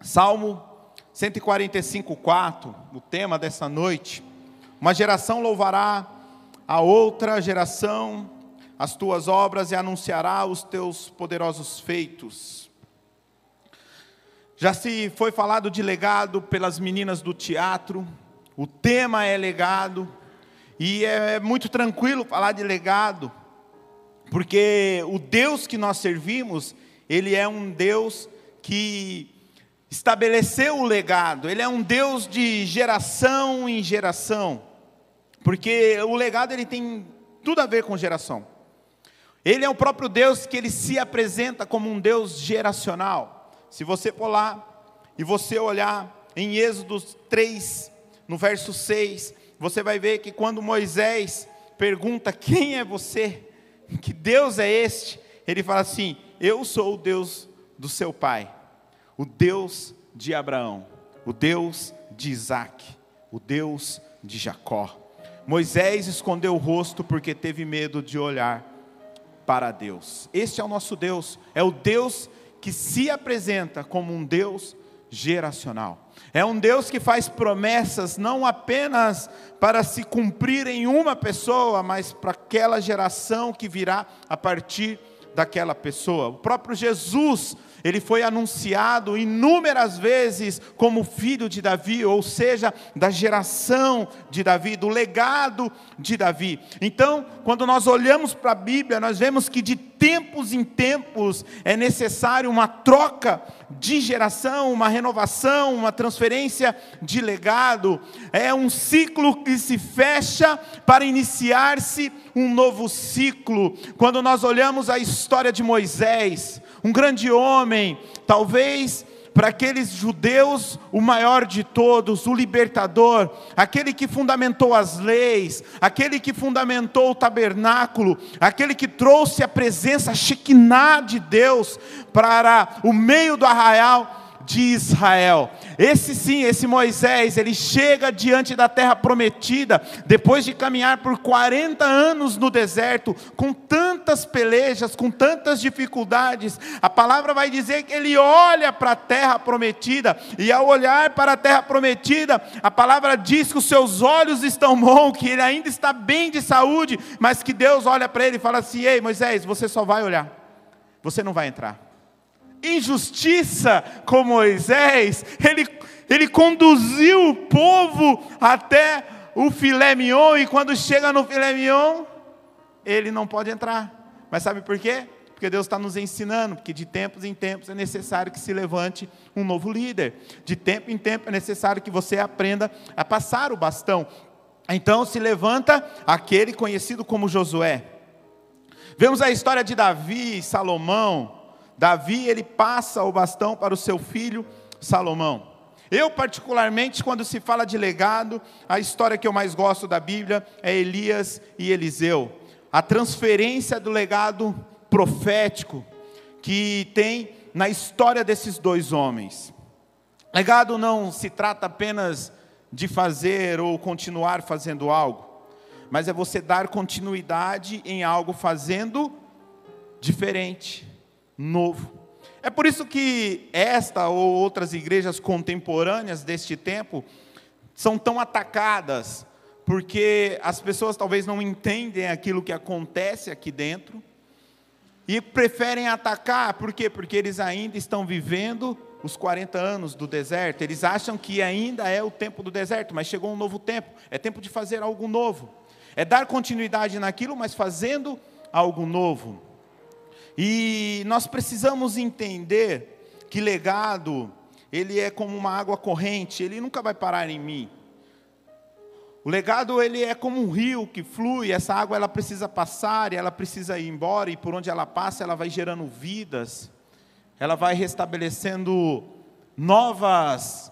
Salmo 145:4, o tema dessa noite. Uma geração louvará a outra geração as tuas obras e anunciará os teus poderosos feitos. Já se foi falado de legado pelas meninas do teatro. O tema é legado. E é muito tranquilo falar de legado, porque o Deus que nós servimos, Ele é um Deus que estabeleceu o legado. Ele é um Deus de geração em geração, porque o legado ele tem tudo a ver com geração. Ele é o próprio Deus que Ele se apresenta como um Deus geracional. Se você for lá e você olhar em Êxodo 3, no verso 6, você vai ver que quando Moisés pergunta: quem é você? Que Deus é este? Ele fala assim: eu sou o Deus do seu pai, o Deus de Abraão, o Deus de Isaac, o Deus de Jacó. Moisés escondeu o rosto porque teve medo de olhar para Deus. Este é o nosso Deus, é o Deus que se apresenta como um Deus geracional. É um Deus que faz promessas não apenas para se cumprir em uma pessoa, mas para aquela geração que virá a partir daquela pessoa. O próprio Jesus, Ele foi anunciado inúmeras vezes como filho de Davi, ou seja, da geração de Davi, do legado de Davi. Então, quando nós olhamos para a Bíblia, nós vemos que de tempos em tempos é necessário uma troca de geração, uma renovação, uma transferência de legado. É um ciclo que se fecha para iniciar-se um novo ciclo. Quando nós olhamos a história de Moisés, um grande homem, talvez para aqueles judeus o maior de todos, o libertador, aquele que fundamentou as leis, aquele que fundamentou o tabernáculo, aquele que trouxe a presença, a Shekinah de Deus para o meio do arraial de Israel. Esse sim, esse Moisés, ele chega diante da terra prometida, depois de caminhar por 40 anos no deserto, com tantas pelejas, com tantas dificuldades. A palavra vai dizer que ele olha para a terra prometida, e ao olhar para a terra prometida, a palavra diz que os seus olhos estão bons, que ele ainda está bem de saúde, mas que Deus olha para ele e fala assim: ei Moisés, você só vai olhar, você não vai entrar. Injustiça com Moisés, ele conduziu o povo até o filé mignon, e quando chega no filé mignon, ele não pode entrar. Mas sabe por quê? Porque Deus está nos ensinando, porque de tempos em tempos é necessário que se levante um novo líder, de tempo em tempo é necessário que você aprenda a passar o bastão. Então se levanta aquele conhecido como Josué. Vemos a história de Davi e Salomão. Davi, ele passa o bastão para o seu filho Salomão. Eu particularmente, quando se fala de legado, a história que eu mais gosto da Bíblia é Elias e Eliseu. A transferência do legado profético que tem na história desses dois homens. Legado não se trata apenas de fazer ou continuar fazendo algo, mas é você dar continuidade em algo fazendo diferente, novo. É por isso que esta ou outras igrejas contemporâneas deste tempo são tão atacadas, porque as pessoas talvez não entendem aquilo que acontece aqui dentro e preferem atacar. Por quê? Porque eles ainda estão vivendo os 40 anos do deserto. Eles acham que ainda é o tempo do deserto, mas chegou um novo tempo. É tempo de fazer algo novo. É dar continuidade naquilo, mas fazendo algo novo. E nós precisamos entender que legado, ele é como uma água corrente, ele nunca vai parar em mim. O legado, ele é como um rio que flui, essa água ela precisa passar, e ela precisa ir embora, e por onde ela passa, ela vai gerando vidas, ela vai restabelecendo novas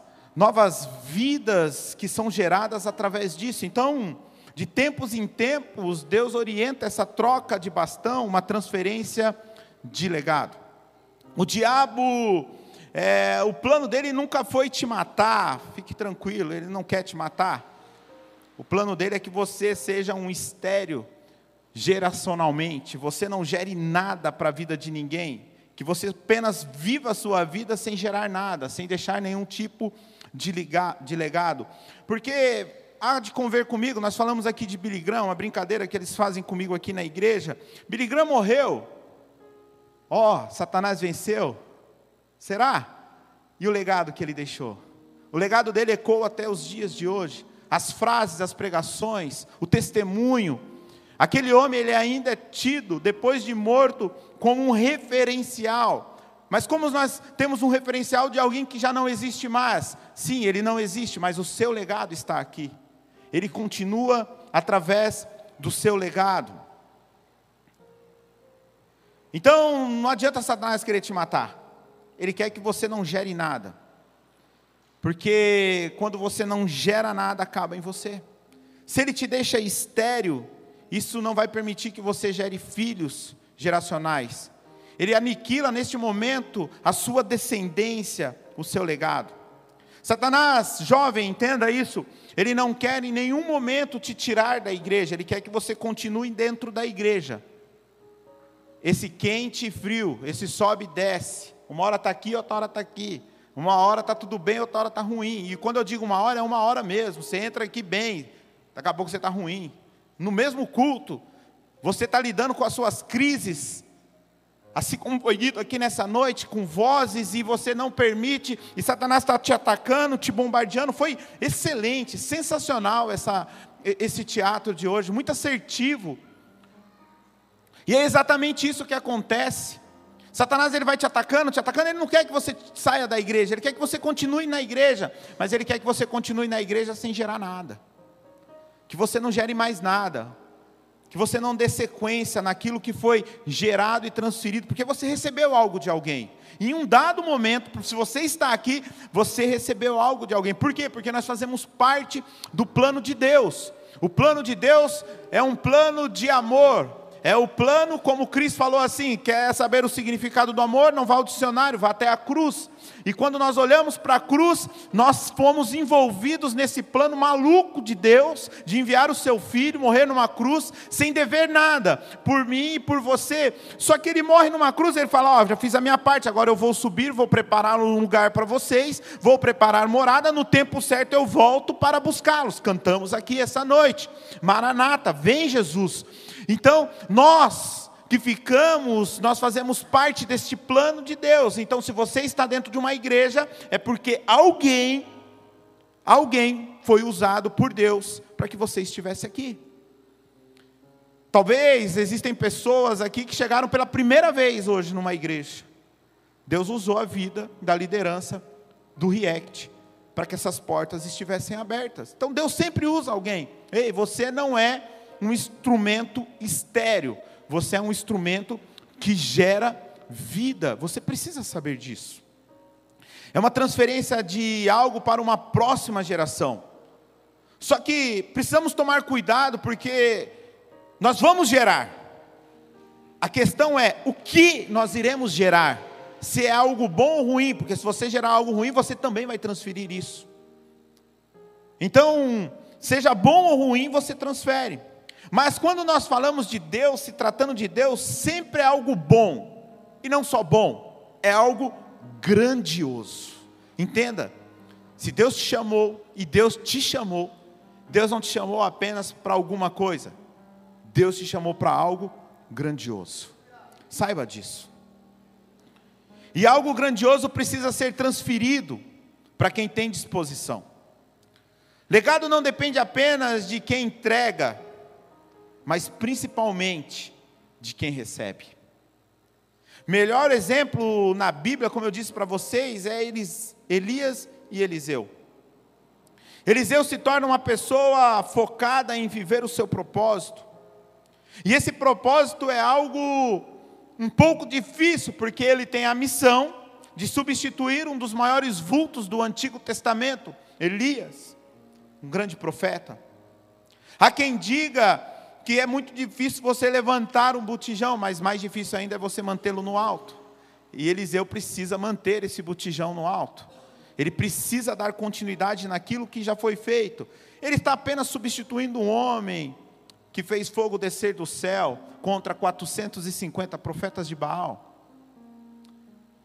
vidas que são geradas através disso. Então, de tempos em tempos, Deus orienta essa troca de bastão, uma transferência de legado. O diabo, o plano dele nunca foi te matar, fique tranquilo, ele não quer te matar. O plano dele é que você seja um estéril geracionalmente, você não gere nada para a vida de ninguém. que você apenas viva a sua vida sem gerar nada, sem deixar nenhum tipo de legado. Porque há de conver comigo, nós falamos aqui de Billy Graham, uma brincadeira que eles fazem comigo aqui na igreja. Billy Graham morreu. Satanás venceu. Será? E o legado que ele deixou? O legado dele ecoa até os dias de hoje. As frases, as pregações, o testemunho. Aquele homem, ele ainda é tido, depois de morto, como um referencial. Mas como nós temos um referencial de alguém que já não existe mais? Sim, ele não existe, mas o seu legado está aqui. Ele continua através do seu legado. Então, não adianta Satanás querer te matar. Ele quer que você não gere nada. Porque quando você não gera nada, acaba em você. Se ele te deixa estéril, isso não vai permitir que você gere filhos geracionais. Ele aniquila neste momento a sua descendência, o seu legado. Satanás, jovem, entenda isso. Ele não quer em nenhum momento te tirar da igreja. Ele quer que você continue dentro da igreja. Esse quente e frio, esse sobe e desce. Uma hora está aqui, outra hora está aqui. Uma hora está tudo bem, outra hora está ruim. E quando eu digo uma hora, é uma hora mesmo. Você entra aqui bem, daqui a pouco você está ruim. No mesmo culto, você está lidando com as suas crises, assim como foi dito aqui nessa noite, com vozes, e você não permite, e Satanás está te atacando, te bombardeando. Foi excelente, sensacional esse teatro de hoje, muito assertivo. E é exatamente isso que acontece. Satanás, ele vai te atacando, ele não quer que você saia da igreja, ele quer que você continue na igreja, mas ele quer que você continue na igreja sem gerar nada, que você não gere mais nada, que você não dê sequência naquilo que foi gerado e transferido, porque você recebeu algo de alguém. Em um dado momento, se você está aqui, você recebeu algo de alguém. Por quê? Porque nós fazemos parte do plano de Deus. O plano de Deus é um plano de amor. É o plano, como Cristo falou assim, quer saber o significado do amor? Não vá ao dicionário, vá até a cruz. E quando nós olhamos para a cruz, nós fomos envolvidos nesse plano maluco de Deus, de enviar o seu Filho, morrer numa cruz, sem dever nada, por mim e por você. Só que ele morre numa cruz, ele fala, já fiz a minha parte, agora eu vou subir, vou preparar um lugar para vocês, vou preparar morada, no tempo certo eu volto para buscá-los. Cantamos aqui essa noite, Maranata, vem Jesus. Então, nós que ficamos, nós fazemos parte deste plano de Deus. Então, se você está dentro de uma igreja, é porque alguém foi usado por Deus para que você estivesse aqui. Talvez existem pessoas aqui que chegaram pela primeira vez hoje numa igreja. Deus usou a vida da liderança do React para que essas portas estivessem abertas. Então, Deus sempre usa alguém. Ei, você não é um instrumento estéril, você é um instrumento que gera vida, você precisa saber disso. É uma transferência de algo para uma próxima geração. Só que precisamos tomar cuidado, porque nós vamos gerar. A questão é, o que nós iremos gerar? Se é algo bom ou ruim, porque se você gerar algo ruim, você também vai transferir isso. Então, seja bom ou ruim, você transfere. Mas quando nós falamos de Deus, se tratando de Deus, sempre é algo bom. E não só bom, é algo grandioso. Entenda, se Deus te chamou e Deus te chamou, Deus não te chamou apenas para alguma coisa. Deus te chamou para algo grandioso. Saiba disso. E algo grandioso precisa ser transferido para quem tem disposição. Legado não depende apenas de quem entrega, mas principalmente de quem recebe. Melhor exemplo na Bíblia, como eu disse para vocês, é Elias e Eliseu. Eliseu se torna uma pessoa focada em viver o seu propósito. E esse propósito é algo um pouco difícil, porque ele tem a missão de substituir um dos maiores vultos do Antigo Testamento, Elias, um grande profeta. Há quem diga que é muito difícil você levantar um botijão, mas mais difícil ainda é você mantê-lo no alto. E Eliseu precisa manter esse botijão no alto. Ele precisa dar continuidade naquilo que já foi feito. Ele está apenas substituindo um homem que fez fogo descer do céu contra 450 profetas de Baal.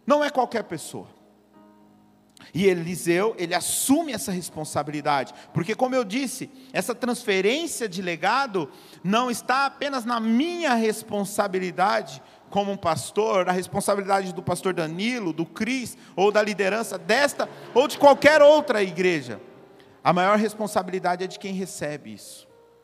Não é qualquer pessoa. E Eliseu, ele assume essa responsabilidade, porque como eu disse, essa transferência de legado não está apenas na minha responsabilidade como um pastor, a responsabilidade do pastor Danilo, do Cris, ou da liderança desta, ou de qualquer outra igreja. A maior responsabilidade é de quem recebe isso.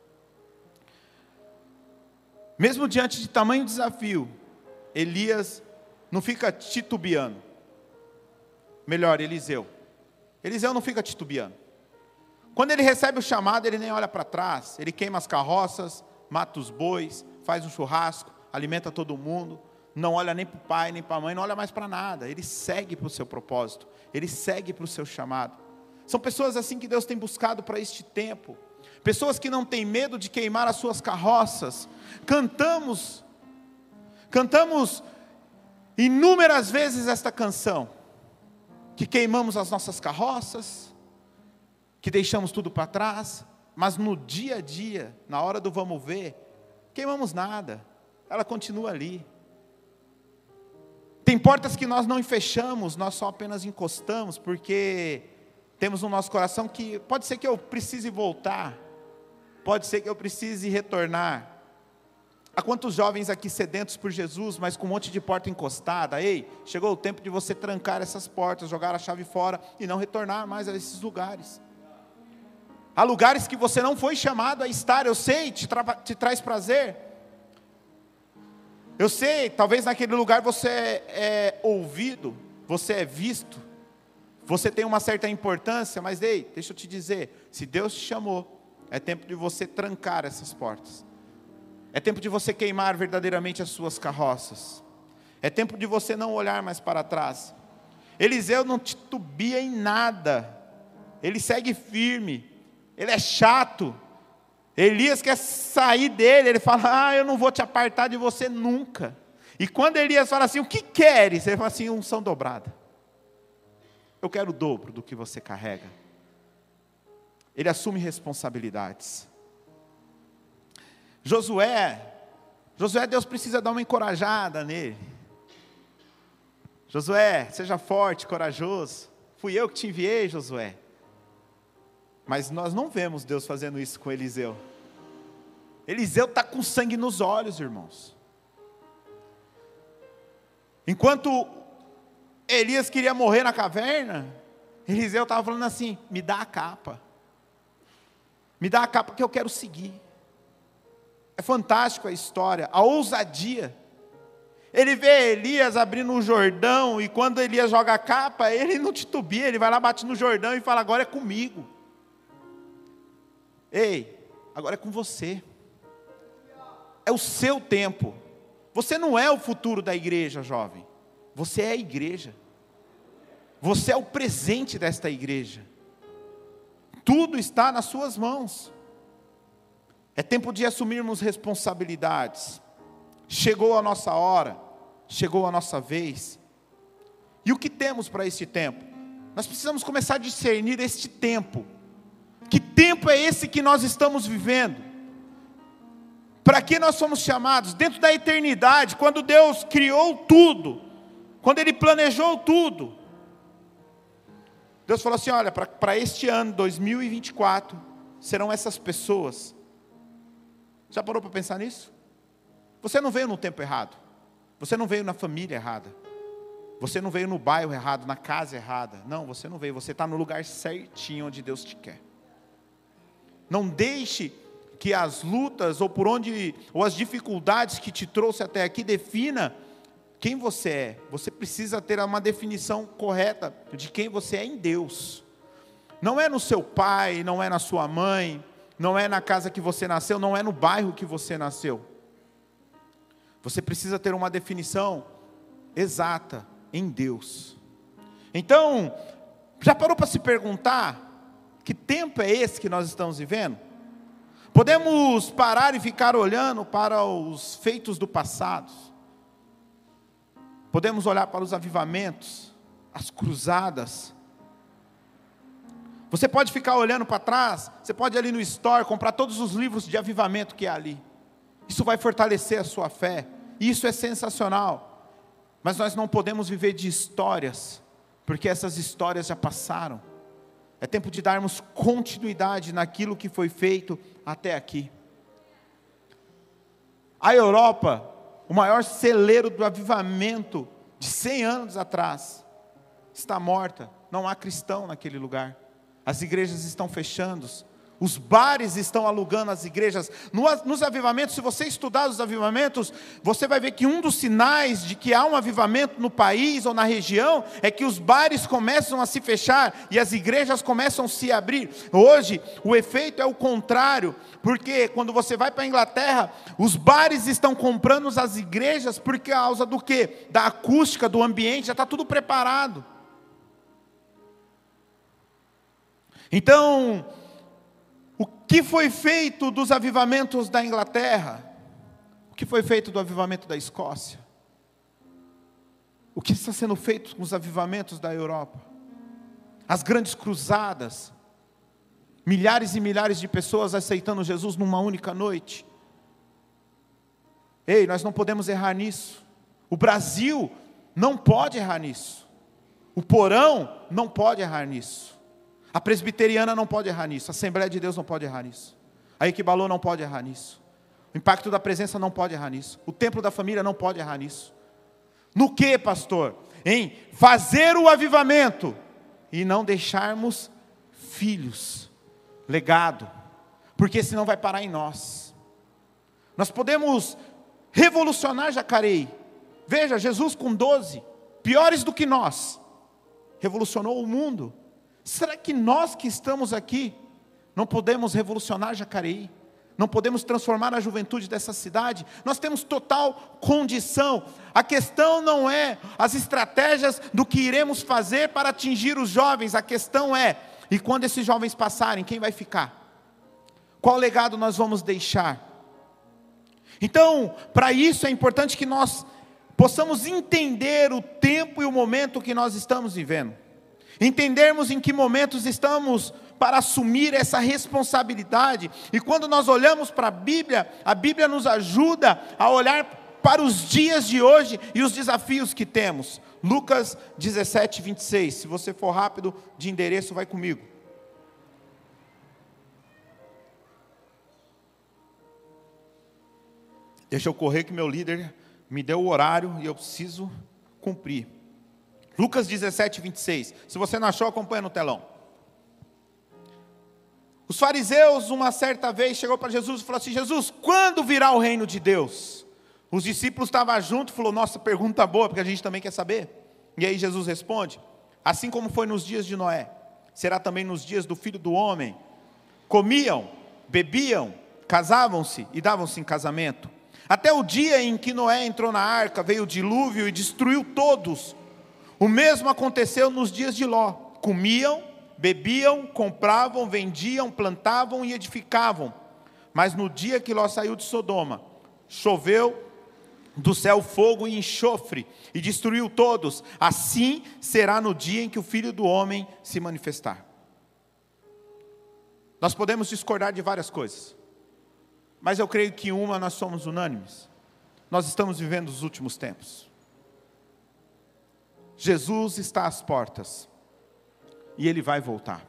Mesmo diante de tamanho desafio, Elias não fica titubeando. Melhor, Eliseu. Eliseu não fica titubeando. Quando ele recebe o chamado, ele nem olha para trás. Ele queima as carroças, mata os bois, faz um churrasco, alimenta todo mundo. Não olha nem para o pai, nem para a mãe, não olha mais para nada. Ele segue para o seu propósito. Ele segue para o seu chamado. São pessoas assim que Deus tem buscado para este tempo. Pessoas que não têm medo de queimar as suas carroças. Cantamos inúmeras vezes esta canção. Que queimamos as nossas carroças, que deixamos tudo para trás, mas no dia a dia, na hora do vamos ver, queimamos nada, ela continua ali. Tem portas que nós não fechamos, nós só apenas encostamos, porque temos no nosso coração que pode ser que eu precise voltar, pode ser que eu precise retornar. Há quantos jovens aqui sedentos por Jesus, mas com um monte de porta encostada? Ei, chegou o tempo de você trancar essas portas, jogar a chave fora e não retornar mais a esses lugares. Há lugares que você não foi chamado a estar, eu sei, te traz prazer. Eu sei, talvez naquele lugar você é ouvido, você é visto, você tem uma certa importância, mas ei, deixa eu te dizer, se Deus te chamou, é tempo de você trancar essas portas. É tempo de você queimar verdadeiramente as suas carroças. É tempo de você não olhar mais para trás. Eliseu não titubia em nada. Ele segue firme. Ele é chato. Elias quer sair dele. Ele fala, eu não vou te apartar de você nunca. E quando Elias fala assim, o que queres? Ele fala assim, unção dobrada. Eu quero o dobro do que você carrega. Ele assume responsabilidades. Josué, Deus precisa dar uma encorajada nele. Josué, seja forte, corajoso. Fui eu que te enviei, Josué. Mas nós não vemos Deus fazendo isso com Eliseu. Eliseu está com sangue nos olhos, irmãos. Enquanto Elias queria morrer na caverna, Eliseu estava falando assim, me dá a capa. Me dá a capa que eu quero seguir. É fantástico a história, a ousadia. Ele vê Elias abrindo o Jordão, e quando Elias joga a capa, ele não titubia, ele vai lá, bate no Jordão e fala, agora é comigo. Ei, agora é com você. É o seu tempo. Você não é o futuro da igreja, jovem. Você é a igreja. Você é o presente desta igreja. Tudo está nas suas mãos. É tempo de assumirmos responsabilidades. Chegou a nossa hora, chegou a nossa vez. E o que temos para este tempo? Nós precisamos começar a discernir este tempo. Que tempo é esse que nós estamos vivendo? Para que nós somos chamados? Dentro da eternidade, quando Deus criou tudo, quando Ele planejou tudo, Deus falou assim, olha, para este ano, 2024, serão essas pessoas. Já parou para pensar nisso? Você não veio no tempo errado. Você não veio na família errada. Você não veio no bairro errado, na casa errada. Não, você não veio. Você está no lugar certinho onde Deus te quer. Não deixe que as lutas ou as dificuldades que te trouxe até aqui defina quem você é. Você precisa ter uma definição correta de quem você é em Deus. Não é no seu pai, não é na sua mãe, não é na casa que você nasceu, não é no bairro que você nasceu. Você precisa ter uma definição exata em Deus. Então, já parou para se perguntar, que tempo é esse que nós estamos vivendo? Podemos parar e ficar olhando para os feitos do passado. Podemos olhar para os avivamentos, as cruzadas. Você pode ficar olhando para trás, você pode ir ali no store, comprar todos os livros de avivamento que há ali. Isso vai fortalecer a sua fé, e isso é sensacional. Mas nós não podemos viver de histórias, porque essas histórias já passaram. É tempo de darmos continuidade naquilo que foi feito até aqui. A Europa, o maior celeiro do avivamento de 100 anos atrás, está morta. Não há cristão naquele lugar. As igrejas estão fechando. Os bares estão alugando as igrejas. Nos avivamentos, se você estudar os avivamentos, você vai ver que um dos sinais de que há um avivamento no país ou na região é que os bares começam a se fechar e as igrejas começam a se abrir. Hoje, o efeito é o contrário, porque quando você vai para a Inglaterra, os bares estão comprando as igrejas por causa do quê? Da acústica, do ambiente, já está tudo preparado. Então, o que foi feito dos avivamentos da Inglaterra? O que foi feito do avivamento da Escócia? O que está sendo feito com os avivamentos da Europa? As grandes cruzadas, milhares e milhares de pessoas aceitando Jesus numa única noite. Ei, nós não podemos errar nisso. O Brasil não pode errar nisso. O Porão não pode errar nisso. A presbiteriana não pode errar nisso. A Assembleia de Deus não pode errar nisso. A Equibalô não pode errar nisso. O Impacto da Presença não pode errar nisso. O Templo da Família não pode errar nisso. No que, pastor? Em fazer o avivamento e não deixarmos filhos, legado, porque senão vai parar em nós. Nós podemos revolucionar Jacareí. Veja, Jesus com 12, piores do que nós, revolucionou o mundo. Será que nós que estamos aqui não podemos revolucionar Jacareí? Não podemos transformar a juventude dessa cidade? Nós temos total condição. A questão não é as estratégias do que iremos fazer para atingir os jovens. A questão é, e quando esses jovens passarem, quem vai ficar? Qual legado nós vamos deixar? Então, para isso é importante que nós possamos entender o tempo e o momento que nós estamos vivendo. Entendermos em que momentos estamos para assumir essa responsabilidade. E quando nós olhamos para a Bíblia nos ajuda a olhar para os dias de hoje e os desafios que temos. Lucas 17, 26. Se você for rápido de endereço, vai comigo. Deixa eu correr que meu líder me deu o horário e eu preciso cumprir. Lucas 17, 26. Se você não achou, acompanha no telão. Os fariseus, uma certa vez, chegou para Jesus e falou assim: Jesus, quando virá o reino de Deus? Os discípulos estavam juntos e falou: nossa, pergunta boa, porque a gente também quer saber. E aí Jesus responde: assim como foi nos dias de Noé, será também nos dias do Filho do Homem. Comiam, bebiam, casavam-se e davam-se em casamento. Até o dia em que Noé entrou na arca, veio o dilúvio e destruiu todos. O mesmo aconteceu nos dias de Ló. Comiam, bebiam, compravam, vendiam, plantavam e edificavam. Mas no dia que Ló saiu de Sodoma, choveu do céu fogo e enxofre, e destruiu todos. Assim será no dia em que o Filho do Homem se manifestar. Nós podemos discordar de várias coisas, mas eu creio que uma nós somos unânimes. Nós estamos vivendo os últimos tempos. Jesus está às portas e Ele vai voltar.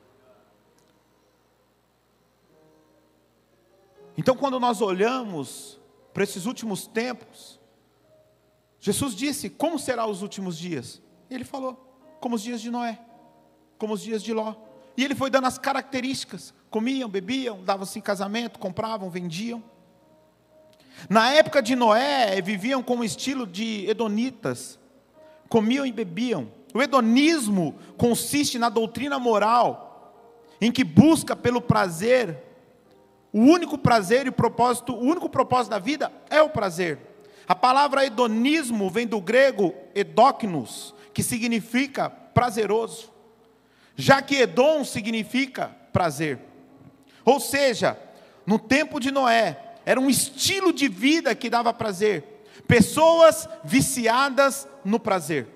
Então, quando nós olhamos para esses últimos tempos, Jesus disse: como serão os últimos dias? E Ele falou: como os dias de Noé, como os dias de Ló. E Ele foi dando as características: comiam, bebiam, davam-se em casamento, compravam, vendiam. Na época de Noé, viviam com o estilo de edonitas, comiam e bebiam. O hedonismo consiste na doutrina moral, em que busca pelo prazer. O único prazer e propósito, o único propósito da vida é o prazer. A palavra hedonismo vem do grego edóquinos, que significa prazeroso, já que Edom significa prazer. Ou seja, no tempo de Noé, era um estilo de vida que dava prazer. Pessoas viciadas no prazer.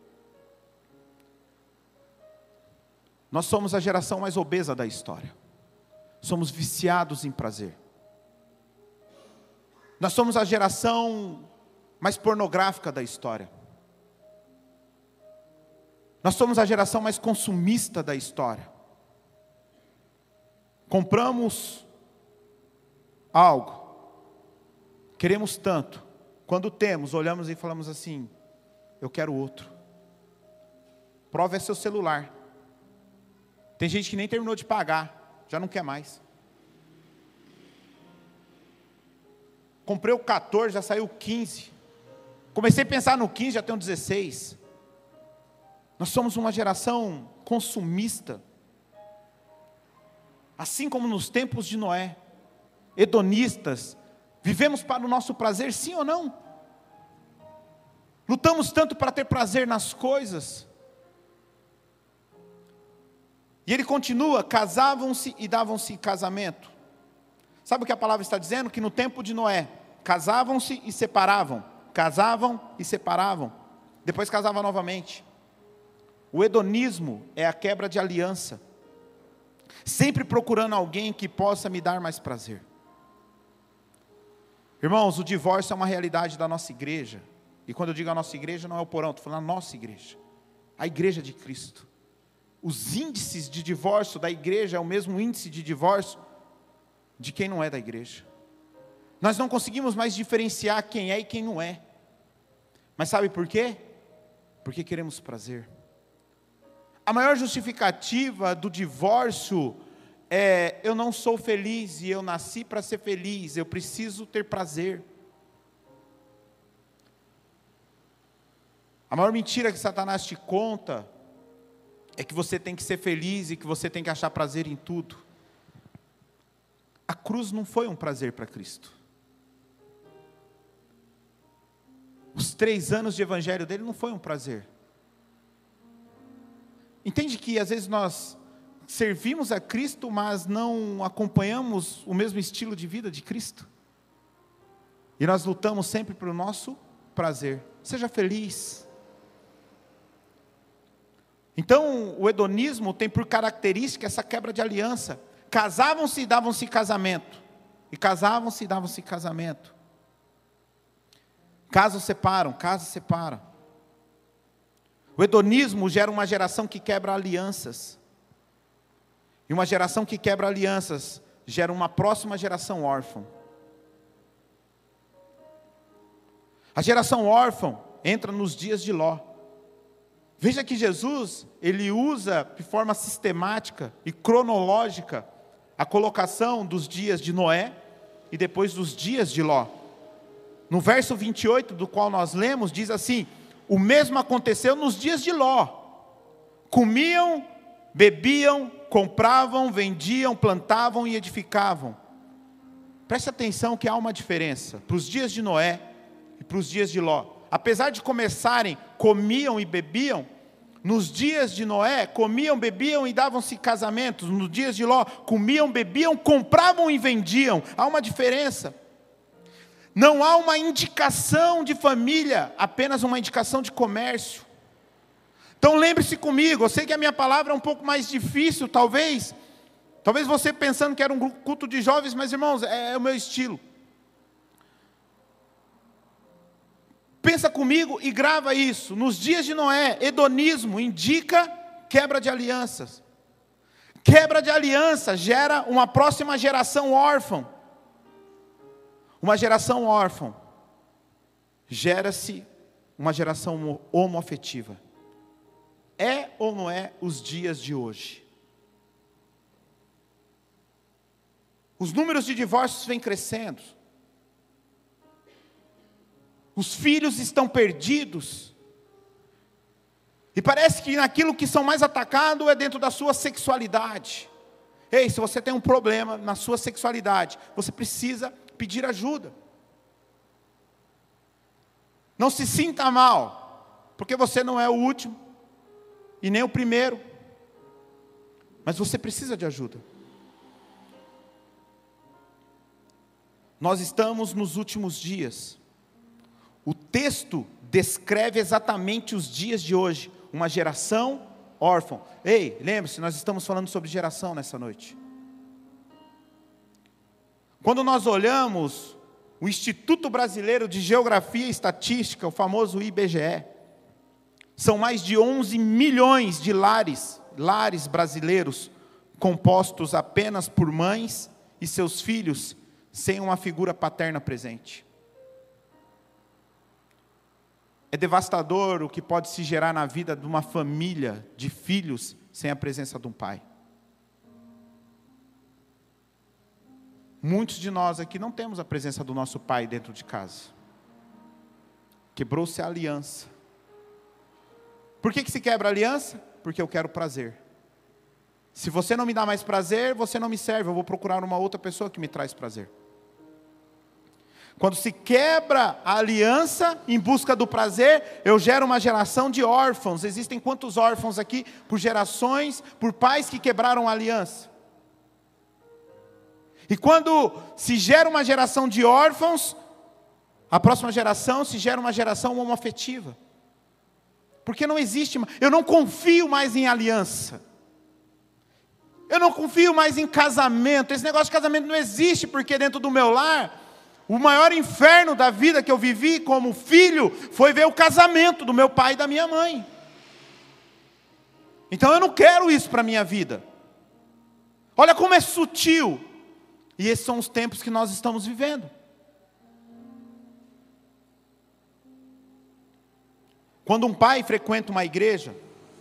Nós somos a geração mais obesa da história. Somos viciados em prazer. Nós somos a geração mais pornográfica da história. Nós somos a geração mais consumista da história. Compramos algo, queremos tanto, quando temos, olhamos e falamos assim: eu quero outro. Prova é seu celular. Tem gente que nem terminou de pagar, já não quer mais. Comprei o 14, já saiu o 15. Comecei a pensar no 15, já tenho 16. Nós somos uma geração consumista. Assim como nos tempos de Noé, hedonistas. Vivemos para o nosso prazer, sim ou não? Lutamos tanto para ter prazer nas coisas. E ele continua: casavam-se e davam-se casamento. Sabe o que a palavra está dizendo? Que no tempo de Noé, casavam-se e separavam. Casavam e separavam. Depois casavam novamente. O hedonismo é a quebra de aliança. Sempre procurando alguém que possa me dar mais prazer. Irmãos, o divórcio é uma realidade da nossa igreja. E quando eu digo a nossa igreja, não é o porão, estou falando a nossa igreja. A igreja de Cristo. Os índices de divórcio da igreja é o mesmo índice de divórcio de quem não é da igreja. Nós não conseguimos mais diferenciar quem é e quem não é. Mas sabe por quê? Porque queremos prazer. A maior justificativa do divórcio é: eu não sou feliz e eu nasci para ser feliz, eu preciso ter prazer. A maior mentira que Satanás te conta é que você tem que ser feliz e que você tem que achar prazer em tudo. A cruz não foi um prazer para Cristo. Os 3 anos de evangelho dele não foi um prazer. Entende que às vezes nós servimos a Cristo, mas não acompanhamos o mesmo estilo de vida de Cristo? E nós lutamos sempre pelo nosso prazer. Seja feliz. Então, o hedonismo tem por característica essa quebra de aliança. Casavam-se e davam-se casamento. E casavam-se e davam-se casamento. Casos separam, casos separam. O hedonismo gera uma geração que quebra alianças. E uma geração que quebra alianças gera uma próxima geração órfã. A geração órfã entra nos dias de Ló. Veja que Jesus, ele usa de forma sistemática e cronológica a colocação dos dias de Noé e depois dos dias de Ló. No verso 28, do qual nós lemos, diz assim: o mesmo aconteceu nos dias de Ló. Comiam, bebiam, compravam, vendiam, plantavam e edificavam. Preste atenção que há uma diferença para os dias de Noé e para os dias de Ló. Apesar de começarem, comiam e bebiam, nos dias de Noé, comiam, bebiam e davam-se casamentos. Nos dias de Ló, comiam, bebiam, compravam e vendiam. Há uma diferença. Não há uma indicação de família, apenas uma indicação de comércio. Então lembre-se comigo, eu sei que a minha palavra é um pouco mais difícil, talvez você pensando que era um culto de jovens, mas irmãos, é o meu estilo. Pensa comigo e grava isso. Nos dias de Noé, hedonismo indica quebra de alianças. Quebra de aliança gera uma próxima geração órfã. Uma geração órfã gera-se uma geração homoafetiva. É ou não é os dias de hoje? Os números de divórcios vêm crescendo. Os filhos estão perdidos. E parece que naquilo que são mais atacados é dentro da sua sexualidade. Ei, se você tem um problema na sua sexualidade, você precisa pedir ajuda. Não se sinta mal, porque você não é o último e nem o primeiro, mas você precisa de ajuda. Nós estamos nos últimos dias. O texto descreve exatamente os dias de hoje, uma geração órfã. Ei, lembre-se, nós estamos falando sobre geração nessa noite. Quando nós olhamos o Instituto Brasileiro de Geografia e Estatística, o famoso IBGE, São mais de 11 milhões de lares brasileiros compostos apenas por mães e seus filhos, sem uma figura paterna presente. É devastador o que pode se gerar na vida de uma família de filhos sem a presença de um pai. Muitos de nós aqui não temos a presença do nosso pai dentro de casa. Quebrou-se a aliança. Por que se quebra a aliança? Porque eu quero prazer. Se você não me dá mais prazer, você não me serve. Eu vou procurar uma outra pessoa que me traz prazer. Quando se quebra a aliança em busca do prazer, eu gero uma geração de órfãos. Existem quantos órfãos aqui? Por gerações, por pais que quebraram a aliança. E quando se gera uma geração de órfãos, a próxima geração se gera uma geração homoafetiva. Porque não existe, eu não confio mais em aliança. Eu não confio mais em casamento. Esse negócio de casamento não existe, porque dentro do meu lar, o maior inferno da vida que eu vivi como filho, foi ver o casamento do meu pai e da minha mãe. Então eu não quero isso para a minha vida. Olha como é sutil. E esses são os tempos que nós estamos vivendo. Quando um pai frequenta uma igreja,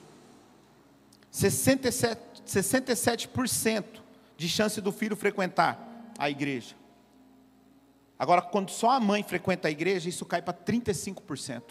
67% de chance do filho frequentar a igreja. Agora, quando só a mãe frequenta a igreja, isso cai para 35%.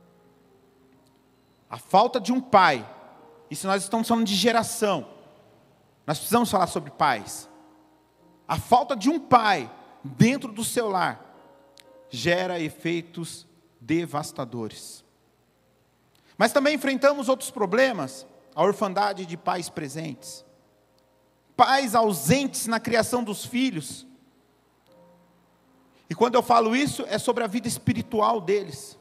A falta de um pai, e se nós estamos falando de geração, nós precisamos falar sobre pais. A falta de um pai dentro do seu lar gera efeitos devastadores. Mas também enfrentamos outros problemas, a orfandade de pais presentes, pais ausentes na criação dos filhos. E quando eu falo isso, é sobre a vida espiritual deles.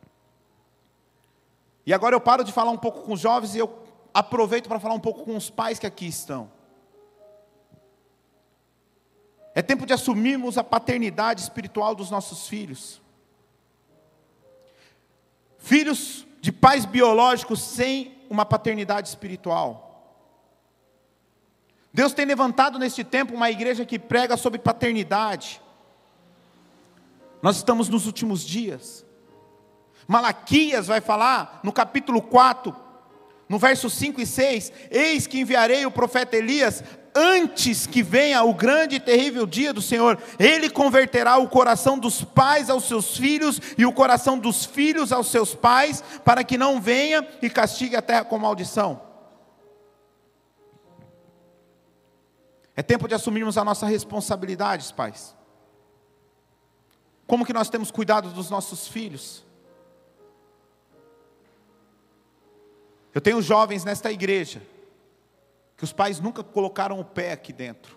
E agora eu paro de falar um pouco com os jovens e eu aproveito para falar um pouco com os pais que aqui estão. É tempo de assumirmos a paternidade espiritual dos nossos filhos. Filhos de pais biológicos sem uma paternidade espiritual. Deus tem levantado neste tempo uma igreja que prega sobre paternidade. Nós estamos nos últimos dias. Malaquias vai falar no capítulo 4, no verso 5 e 6, eis que enviarei o profeta Elias, antes que venha o grande e terrível dia do Senhor. Ele converterá o coração dos pais aos seus filhos, e o coração dos filhos aos seus pais, para que não venha e castigue a terra com maldição. É tempo de assumirmos a nossa responsabilidade, pais. Como que nós temos cuidado dos nossos filhos? Eu tenho jovens nesta igreja, que os pais nunca colocaram o pé aqui dentro.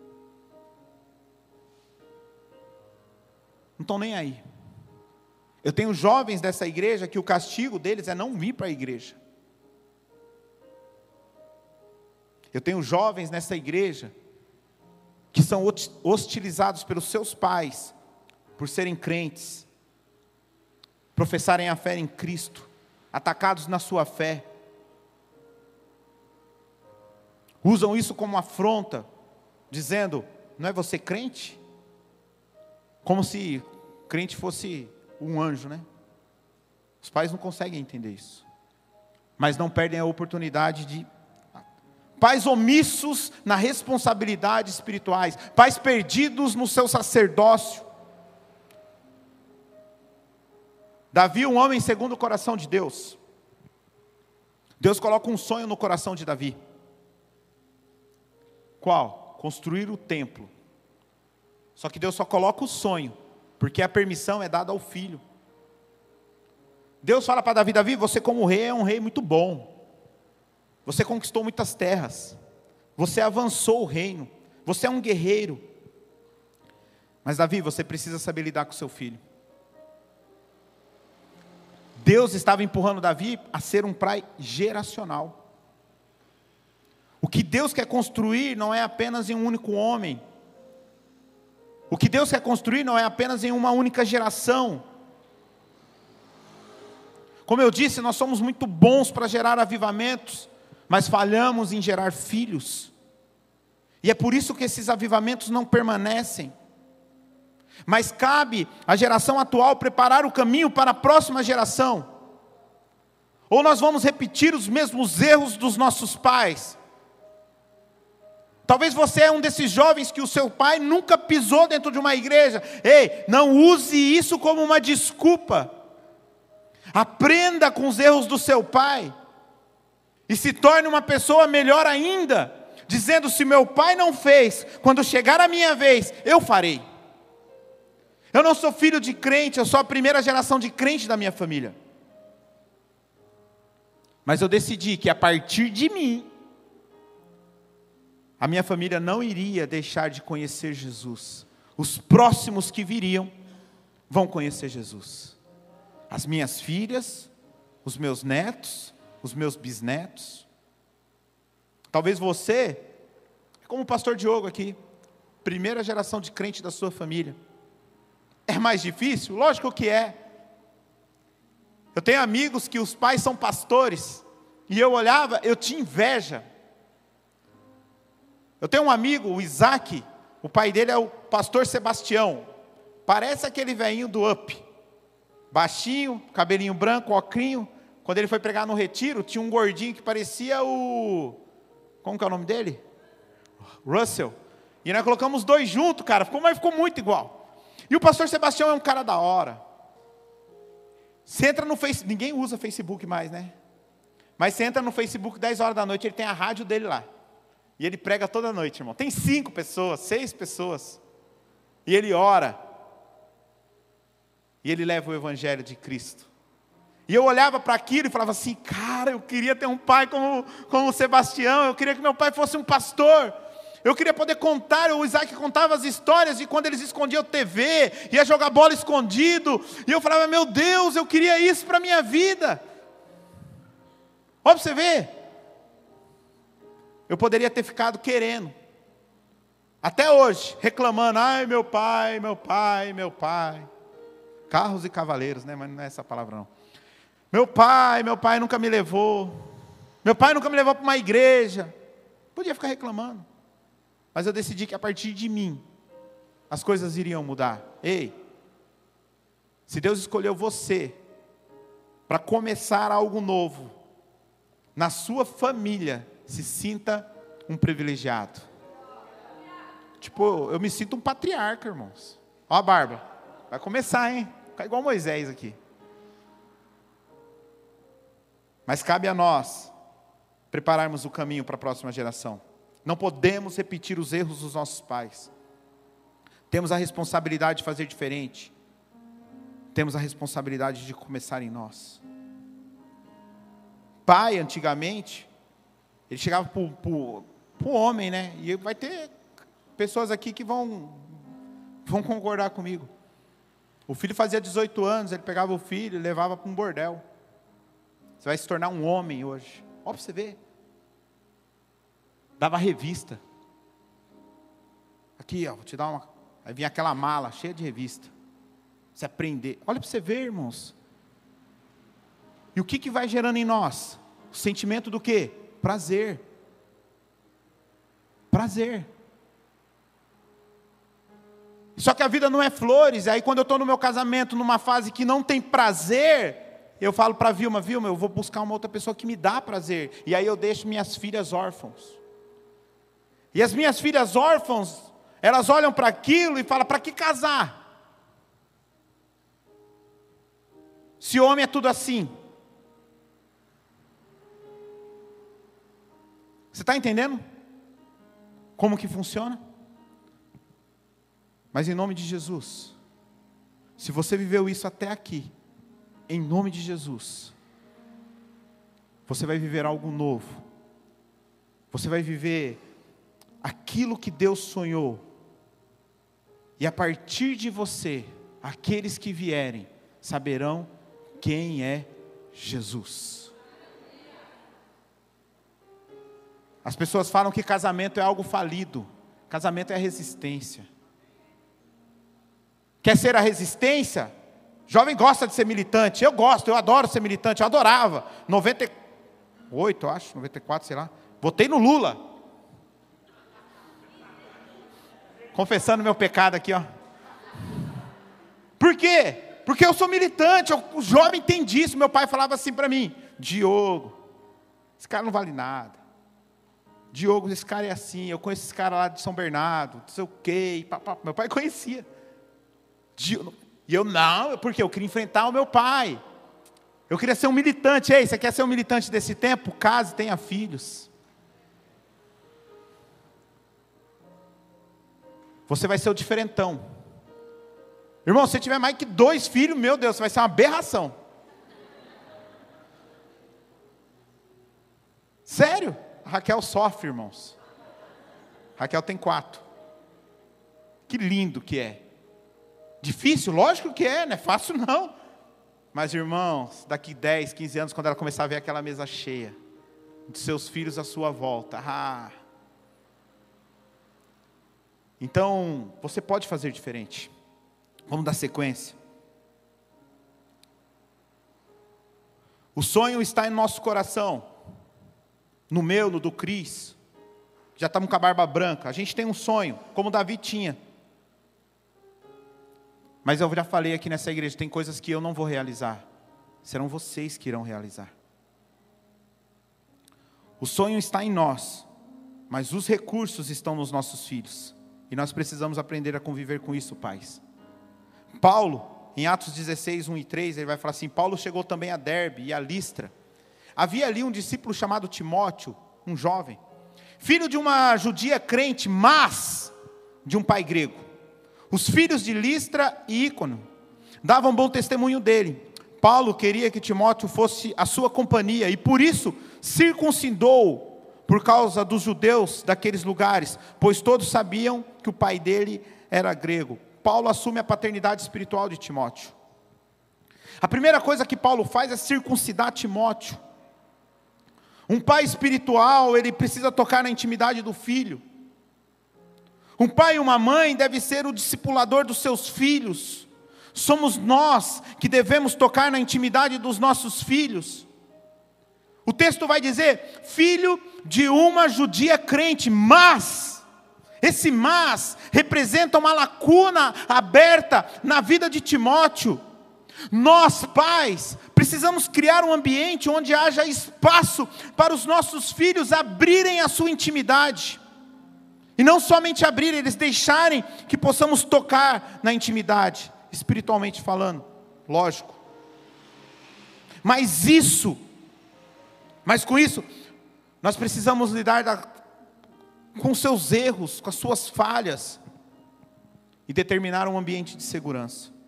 Não estão nem aí. Eu tenho jovens dessa igreja que o castigo deles é não vir para a igreja. Eu tenho jovens nessa igreja que são hostilizados pelos seus pais por serem crentes, professarem a fé em Cristo, atacados na sua fé. Usam isso como afronta, dizendo, não é você crente? Como se crente fosse um anjo, né? Os pais não conseguem entender isso. Mas não perdem a oportunidade de... Pais omissos na responsabilidade espirituais. Pais perdidos no seu sacerdócio. Davi, um homem segundo o coração de Deus. Deus coloca um sonho no coração de Davi. Qual? Construir o templo. Só que Deus só coloca o sonho, porque a permissão é dada ao filho. Deus fala para Davi, Davi, você como rei é um rei muito bom. Você conquistou muitas terras. Você avançou o reino. Você é um guerreiro. Mas Davi, você precisa saber lidar com seu filho. Deus estava empurrando Davi a ser um pai geracional. O que Deus quer construir não é apenas em um único homem. O que Deus quer construir não é apenas em uma única geração. Como eu disse, nós somos muito bons para gerar avivamentos, mas falhamos em gerar filhos. E é por isso que esses avivamentos não permanecem. Mas cabe à geração atual preparar o caminho para a próxima geração. Ou nós vamos repetir os mesmos erros dos nossos pais. Talvez você é um desses jovens que o seu pai nunca pisou dentro de uma igreja. Ei, não use isso como uma desculpa. Aprenda com os erros do seu pai. E se torne uma pessoa melhor ainda. Dizendo, se meu pai não fez, quando chegar a minha vez, eu farei. Eu não sou filho de crente, eu sou a primeira geração de crente da minha família. Mas eu decidi que a partir de mim, a minha família não iria deixar de conhecer Jesus. Os próximos que viriam vão conhecer Jesus. As minhas filhas, os meus netos, os meus bisnetos. Talvez você, como o pastor Diogo aqui, primeira geração de crente da sua família. É mais difícil? Lógico que é. Eu tenho amigos que os pais são pastores, e eu olhava, eu tinha inveja. Eu tenho um amigo, o Isaac, o pai dele é o pastor Sebastião. Parece aquele velhinho do Up. Baixinho, cabelinho branco, ocrinho. Quando ele foi pregar no retiro, tinha um gordinho que parecia o... Como que é o nome dele? Russell. E nós colocamos os dois juntos, cara, mas ficou muito igual. E o pastor Sebastião é um cara da hora. Você entra no Facebook, ninguém usa Facebook mais, né? Mas você entra no Facebook 10 horas da noite, ele tem a rádio dele lá. E ele prega toda noite, irmão. Tem 5 pessoas, 6 pessoas. E ele ora. E ele leva o evangelho de Cristo. E eu olhava para aquilo e falava assim, cara, eu queria ter um pai como o Sebastião. Eu queria que meu pai fosse um pastor. Eu queria poder contar, o Isaac contava as histórias de quando eles escondiam TV, ia jogar bola escondido, e eu falava, meu Deus, eu queria isso para a minha vida. Olha para você ver. Eu poderia ter ficado querendo, até hoje, reclamando, ai meu pai, meu pai, meu pai. Carros e cavaleiros, né? Mas não é essa palavra não. Meu pai nunca me levou. Meu pai nunca me levou para uma igreja. Podia ficar reclamando. Mas eu decidi que a partir de mim, as coisas iriam mudar. Ei, se Deus escolheu você para começar algo novo, na sua família, se sinta um privilegiado. Tipo, eu me sinto um patriarca, irmãos. Ó a barba, vai começar, hein? Ficar igual Moisés aqui. Mas cabe a nós prepararmos o caminho para a próxima geração. Não podemos repetir os erros dos nossos pais. Temos a responsabilidade de fazer diferente. Temos a responsabilidade de começar em nós. Pai, antigamente, ele chegava para o homem, né? E vai ter pessoas aqui que vão concordar comigo. O filho fazia 18 anos, ele pegava o filho e levava para um bordel. Você vai se tornar um homem hoje. Olha para você ver. Dava revista. Aqui, ó, vou te dar uma... Aí vinha aquela mala cheia de revista. Você aprender. Olha para você ver, irmãos. E o que vai gerando em nós? O sentimento do quê? Prazer. Prazer. Só que a vida não é flores. Aí quando eu estou no meu casamento, numa fase que não tem prazer, eu falo para a Vilma, eu vou buscar uma outra pessoa que me dá prazer. E aí eu deixo minhas filhas órfãos. E as minhas filhas órfãs, elas olham para aquilo e falam, para que casar? Se homem é tudo assim. Você está entendendo? Como que funciona? Mas em nome de Jesus, se você viveu isso até aqui, em nome de Jesus, você vai viver algo novo. Você vai viver aquilo que Deus sonhou. E a partir de você, aqueles que vierem, saberão quem é Jesus. As pessoas falam que casamento é algo falido. Casamento é a resistência. Quer ser a resistência? Jovem gosta de ser militante. Eu gosto, eu adoro ser militante. Eu adorava. 98, eu acho, 94, sei lá. Votei no Lula. Confessando meu pecado aqui, ó. Por quê? Porque eu sou militante. O jovem tem disso. Meu pai falava assim para mim: Diogo, esse cara não vale nada. Diogo, esse cara é assim. Eu conheço esse cara lá de São Bernardo, não sei o quê. Meu pai conhecia. E eu não, porque eu queria enfrentar o meu pai. Eu queria ser um militante. Ei, você quer ser um militante desse tempo? Case, tenha filhos. Você vai ser o diferentão. Irmão, se você tiver mais que 2 filhos, meu Deus, você vai ser uma aberração. Sério? A Raquel sofre, irmãos. A Raquel tem 4. Que lindo que é. Difícil? Lógico que é, não é fácil não. Mas, irmãos, daqui 10, 15 anos, quando ela começar a ver aquela mesa cheia, de seus filhos à sua volta, então, você pode fazer diferente. Vamos dar sequência. O sonho está em nosso coração. No meu, no do Cris. Já estamos com a barba branca. A gente tem um sonho, como Davi tinha. Mas eu já falei aqui nessa igreja, tem coisas que eu não vou realizar. Serão vocês que irão realizar. O sonho está em nós, mas os recursos estão nos nossos filhos. E nós precisamos aprender a conviver com isso, pais. Paulo, em Atos 16, 1 e 3, ele vai falar assim: Paulo chegou também a Derbe e a Listra. Havia ali um discípulo chamado Timóteo, um jovem, filho de uma judia crente, mas de um pai grego. Os filhos de Listra e Ícono davam bom testemunho dele. Paulo queria que Timóteo fosse a sua companhia, e por isso circuncidou, por causa dos judeus daqueles lugares, pois todos sabiam que o pai dele era grego. Paulo assume a paternidade espiritual de Timóteo. A primeira coisa que Paulo faz é circuncidar Timóteo. Um pai espiritual, ele precisa tocar na intimidade do filho. Um pai e uma mãe deve ser o discipulador dos seus filhos. Somos nós que devemos tocar na intimidade dos nossos filhos. O texto vai dizer: filho de uma judia crente, mas, esse mas representa uma lacuna aberta na vida de Timóteo. Nós, pais, precisamos criar um ambiente onde haja espaço para os nossos filhos abrirem a sua intimidade. E não somente abrirem, eles deixarem que possamos tocar na intimidade, espiritualmente falando, lógico. Mas com isso, nós precisamos lidar com seus erros, com as suas falhas, e determinar um ambiente de segurança.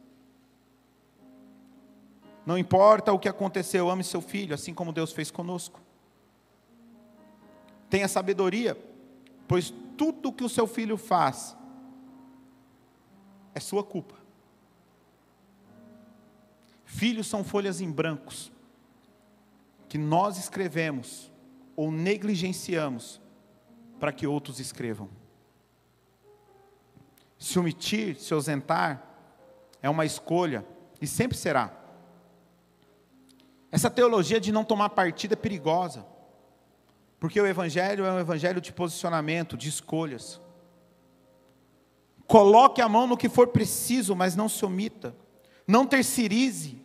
Não importa o que aconteceu, ame seu filho, assim como Deus fez conosco. Tenha sabedoria, pois tudo que o seu filho faz é sua culpa. Filhos são folhas em brancos, que nós escrevemos ou negligenciamos para que outros escrevam. Se omitir, se ausentar, é uma escolha, e sempre será. Essa teologia de não tomar partido é perigosa, porque o evangelho é um evangelho de posicionamento, de escolhas. Coloque a mão no que for preciso, mas não se omita. Não terceirize.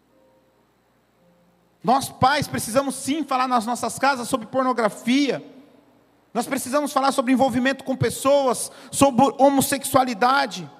Nós pais precisamos sim falar nas nossas casas sobre pornografia. Nós precisamos falar sobre envolvimento com pessoas, sobre homossexualidade.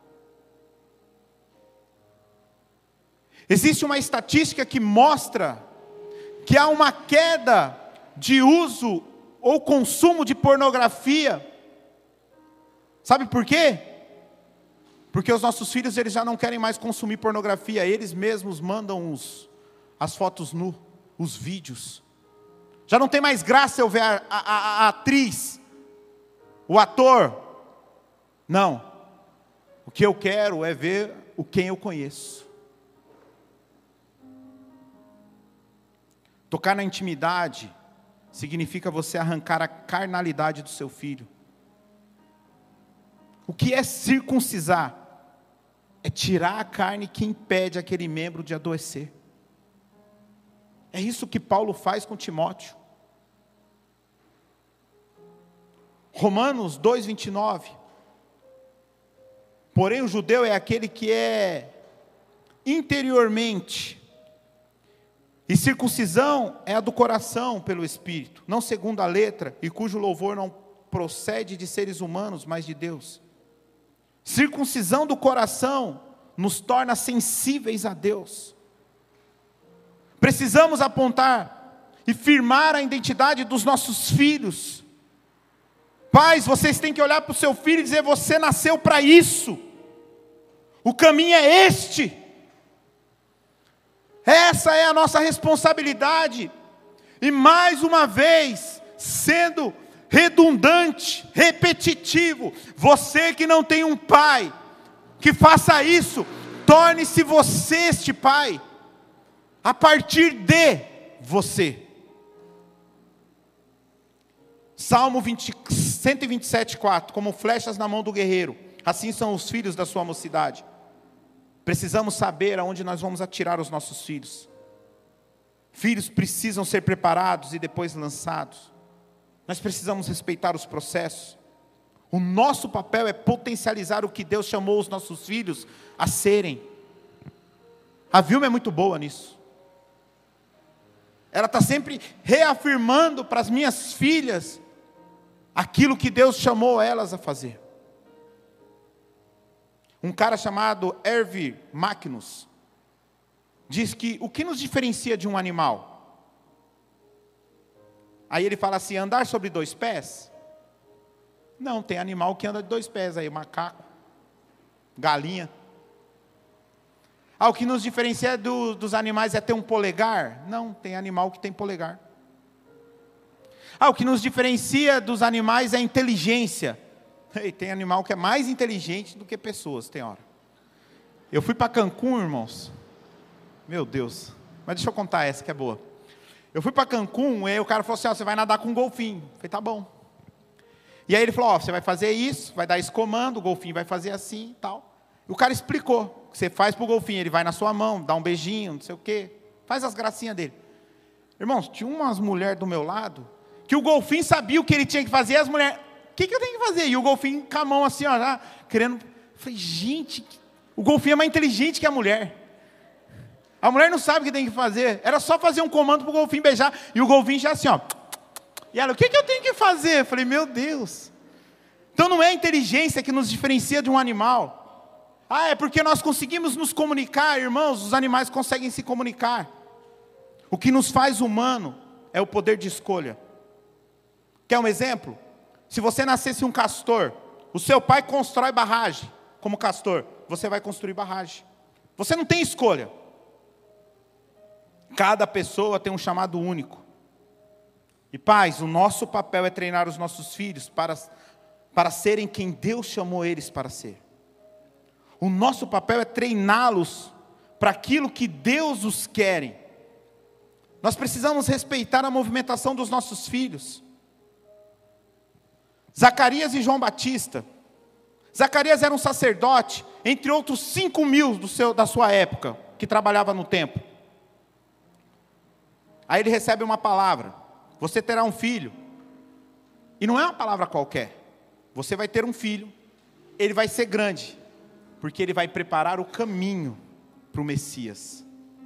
Existe uma estatística que mostra que há uma queda de uso ou consumo de pornografia. Sabe por quê? Porque os nossos filhos, eles já não querem mais consumir pornografia, eles mesmos mandam as fotos nu, os vídeos. Já não tem mais graça eu ver a atriz, o ator. Não. O que eu quero é ver quem eu conheço. Tocar na intimidade significa você arrancar a carnalidade do seu filho. O que é circuncisar? é tirar a carne que impede aquele membro de adoecer. É isso que Paulo faz com Timóteo. Romanos 2:29. Porém o judeu é aquele que é interiormente, e circuncisão é a do coração pelo Espírito, não segundo a letra, e cujo louvor não procede de seres humanos, mas de Deus. Circuncisão do coração nos torna sensíveis a Deus. Precisamos apontar e firmar a identidade dos nossos filhos. Pais, vocês têm que olhar para o seu filho e dizer: você nasceu para isso. O caminho é este. Essa é a nossa responsabilidade. E mais uma vez, sendo redundante, repetitivo, você que não tem um pai que faça isso, torne-se você este pai, a partir de você. Salmo 127:4, como flechas na mão do guerreiro, assim são os filhos da sua mocidade. Precisamos saber aonde nós vamos atirar os nossos filhos. Filhos precisam ser preparados e depois lançados. Nós precisamos respeitar os processos. O nosso papel é potencializar o que Deus chamou os nossos filhos a serem. A Vilma é muito boa nisso. Ela está sempre reafirmando para as minhas filhas aquilo que Deus chamou elas a fazer. Um cara chamado Ervin Magnus diz que o que nos diferencia de um animal? Aí ele fala assim: andar sobre 2 pés? Não, tem animal que anda de 2 pés aí, macaco, galinha. O que nos diferencia dos animais é ter um polegar? Não, tem animal que tem polegar. O que nos diferencia dos animais é a inteligência. Tem animal que é mais inteligente do que pessoas, tem hora. Eu fui para Cancún, irmãos. Meu Deus. Mas deixa eu contar essa que é boa. Eu fui para Cancún, e aí o cara falou assim: você vai nadar com um golfinho. Eu falei: tá bom. E aí ele falou: você vai fazer isso, vai dar esse comando, o golfinho vai fazer assim e tal. E o cara explicou o que você faz para o golfinho. Ele vai na sua mão, dá um beijinho, não sei o quê. Faz as gracinhas dele. Irmãos, tinha umas mulheres do meu lado, que o golfinho sabia o que ele tinha que fazer, e as mulheres: o que eu tenho que fazer? E o golfinho com a mão assim, ó, já, querendo. Eu falei: gente, o golfinho é mais inteligente que a mulher. A mulher não sabe o que tem que fazer. Era só fazer um comando para o golfinho beijar. E o golfinho já assim, ó. E ela: o que eu tenho que fazer? Eu falei: meu Deus. Então não é a inteligência que nos diferencia de um animal. É porque nós conseguimos nos comunicar, irmãos. Os animais conseguem se comunicar. O que nos faz humano é o poder de escolha. Quer um exemplo? Se você nascesse um castor, o seu pai constrói barragem como castor, você vai construir barragem. Você não tem escolha. Cada pessoa tem um chamado único. E pais, o nosso papel é treinar os nossos filhos para serem quem Deus chamou eles para ser. O nosso papel é treiná-los para aquilo que Deus os quer. Nós precisamos respeitar a movimentação dos nossos filhos. Zacarias e João Batista. Zacarias era um sacerdote, entre outros 5.000 da sua época, que trabalhava no templo. Aí ele recebe uma palavra: você terá um filho. E não é uma palavra qualquer. Você vai ter um filho, ele vai ser grande, porque ele vai preparar o caminho para o Messias.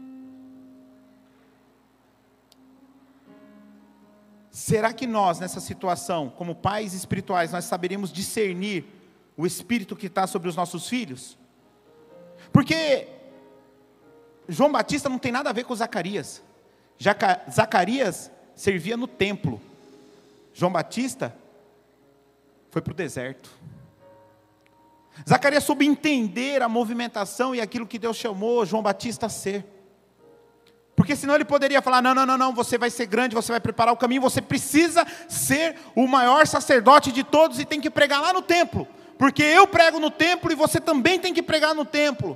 Será que nós, nessa situação, como pais espirituais, nós saberíamos discernir o espírito que está sobre os nossos filhos? Porque João Batista não tem nada a ver com Zacarias. Zacarias servia no templo. João Batista foi para o deserto. Zacarias soube entender a movimentação e aquilo que Deus chamou João Batista a ser. Porque senão ele poderia falar: não, você vai ser grande, você vai preparar o caminho, você precisa ser o maior sacerdote de todos e tem que pregar lá no templo. Porque eu prego no templo e você também tem que pregar no templo.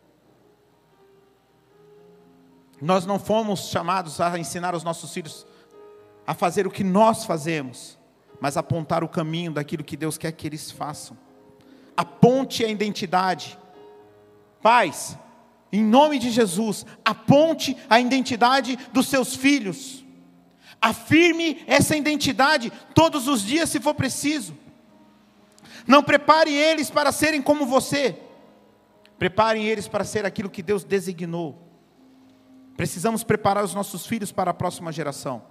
Nós não fomos chamados a ensinar os nossos filhos a fazer o que nós fazemos, mas apontar o caminho daquilo que Deus quer que eles façam. Aponte a identidade. Pais, em nome de Jesus, aponte a identidade dos seus filhos. Afirme essa identidade todos os dias se for preciso. Não prepare eles para serem como você. Preparem eles para ser aquilo que Deus designou. Precisamos preparar os nossos filhos para a próxima geração.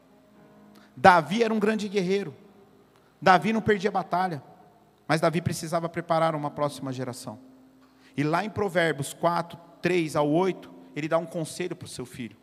Davi era um grande guerreiro. Davi não perdia batalha. Mas Davi precisava preparar uma próxima geração. E lá em Provérbios 4, 3 ao 8, ele dá um conselho para o seu filho.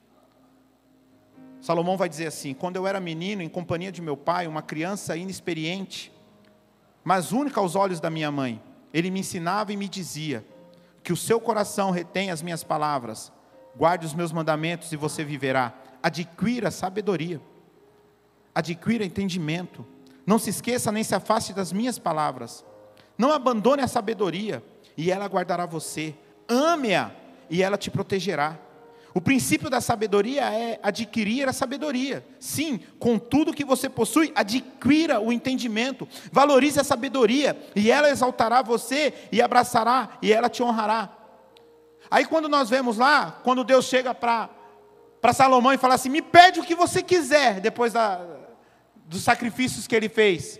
Salomão vai dizer assim: quando eu era menino, em companhia de meu pai, uma criança inexperiente, mas única aos olhos da minha mãe, ele me ensinava e me dizia: que o seu coração retém as minhas palavras, guarde os meus mandamentos e você viverá. Adquira sabedoria, adquira entendimento, não se esqueça nem se afaste das minhas palavras, não abandone a sabedoria, e ela guardará você, ame-a, e ela te protegerá. O princípio da sabedoria é adquirir a sabedoria. Sim, com tudo que você possui, adquira o entendimento, valorize a sabedoria, e ela exaltará você, e abraçará, e ela te honrará. Aí quando nós vemos lá, quando Deus chega para Salomão e fala assim: me pede o que você quiser, depois dos sacrifícios que ele fez.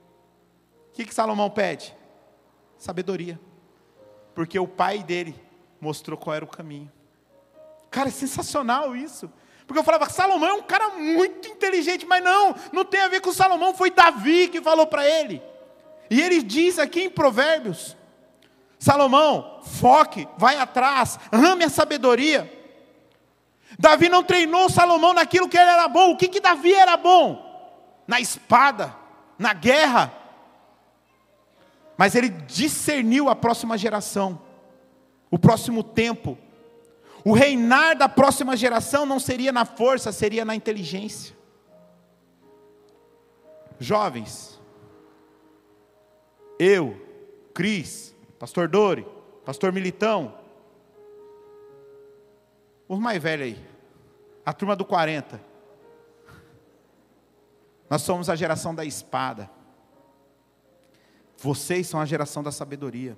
O que Salomão pede? Sabedoria. Porque o pai dele mostrou qual era o caminho. Cara, é sensacional isso. Porque eu falava, Salomão é um cara muito inteligente, mas não tem a ver com Salomão, foi Davi que falou para ele. E ele diz aqui em Provérbios: Salomão, foque, vai atrás, ame a sabedoria. Davi não treinou Salomão naquilo que ele era bom. O que Davi era bom? Na espada, na guerra. Mas ele discerniu a próxima geração, o próximo tempo. O reinar da próxima geração não seria na força, seria na inteligência. Jovens, eu, Cris, Pastor Dori, Pastor Militão, os mais velhos aí, a turma do 40, nós somos a geração da espada. Vocês são a geração da sabedoria.